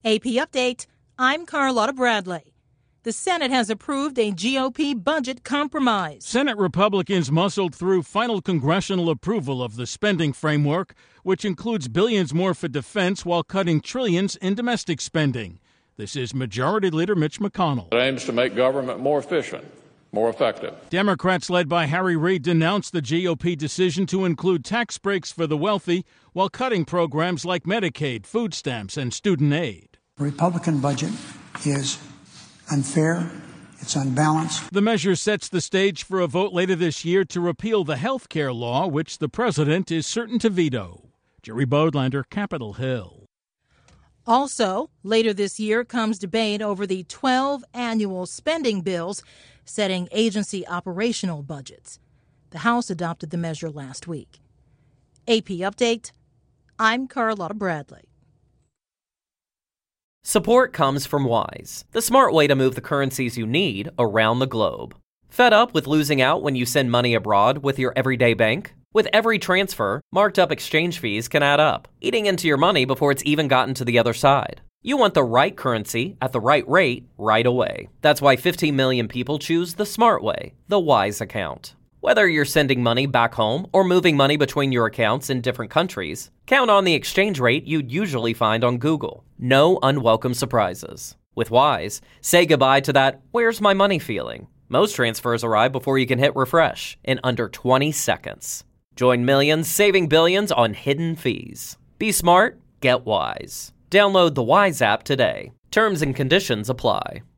AP Update, I'm Carlotta Bradley. The Senate has approved a GOP budget compromise. Senate Republicans muscled through final congressional approval of the spending framework, which includes billions more for defense while cutting trillions in domestic spending. This is Majority Leader Mitch McConnell. It aims to make government more efficient, more effective. Democrats led by Harry Reid denounced the GOP decision to include tax breaks for the wealthy while cutting programs like Medicaid, food stamps, and student aid. The Republican budget is unfair. It's unbalanced. The measure sets the stage for a vote later this year to repeal the health care law, which the president is certain to veto. Jerry Bodlander, Capitol Hill. Also, later this year comes debate over the 12 annual spending bills setting agency operational budgets. The House adopted the measure last week. AP Update, I'm Carlotta Bradley. Support comes from Wise, the smart way to move the currencies you need around the globe. Fed up with losing out when you send money abroad with your everyday bank? With every transfer, marked up exchange fees can add up, eating into your money before it's even gotten to the other side. You want the right currency at the right rate right away. That's why 15 million people choose the smart way, the Wise account. Whether you're sending money back home or moving money between your accounts in different countries, count on the exchange rate you'd usually find on Google. No unwelcome surprises. With Wise, say goodbye to that "where's my money" feeling. Most transfers arrive before you can hit refresh in under 20 seconds. Join millions saving billions on hidden fees. Be smart, get Wise. Download the Wise app today. Terms and conditions apply.